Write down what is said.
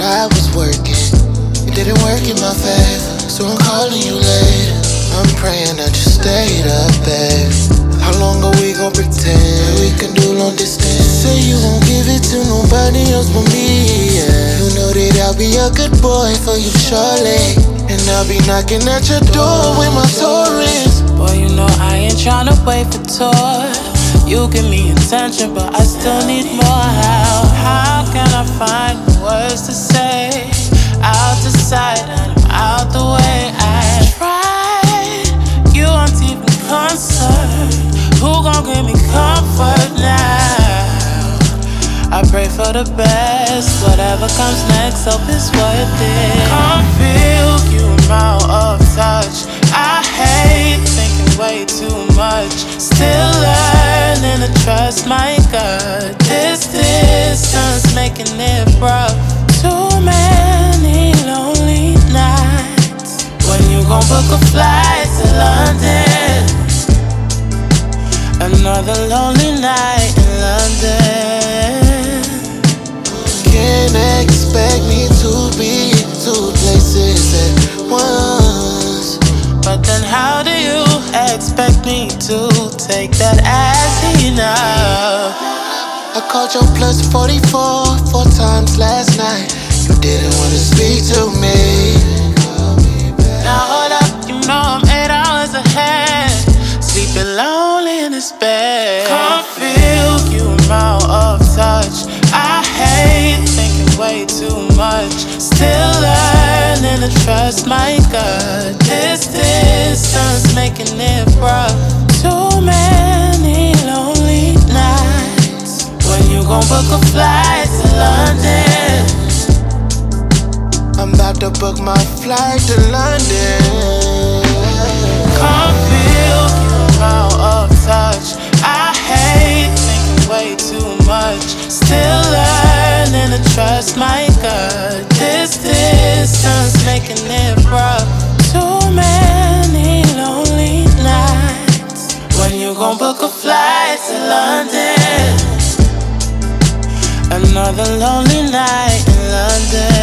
I was working. It didn't work in my favor, so I'm calling you later. I'm praying that you stayed up, babe. How long are we gon' pretend we can do long distance? Say you won't give it to nobody else but me, yeah. You know that I'll be a good boy for you, surely. And I'll be knocking at your door with my Taurus. Boy, you know I ain't tryna wait for tour. You give me attention, but I still need more. How can I find the words to say? Out the sight and I'm out the way. I tried, you aren't even concerned. Who gon' give me comfort now? I pray for the best. Whatever comes next, hope it's worth it. Can't feel you, I'm out of touch. I hate thinking way too much. Still learning to trust my gut. This distance making it rough. Too many lonely nights. When you gon' book a flight to London? Another lonely night in London. Can't expect me to be in two places at once. But then how do you expect me to take that as enough? I called your plus 44 4 times last night. You didn't wanna speak to me. Now hold up, you know I'm 8 hours ahead. Sleeping lonely in this bed. Can't feel you, I'm out of touch. I hate thinking way too much. Still learning to trust my gut. This distance making it rough. Too many lonely nights. When you gon' book a flight to London? I'm about to book my flight to London. Can't feel you, I'm out of touch. I hate thinking way too much. Still learning to trust my gut. This distance making it rough. Too many lonely nights. When you gon' book a flight to London? Another lonely night in London.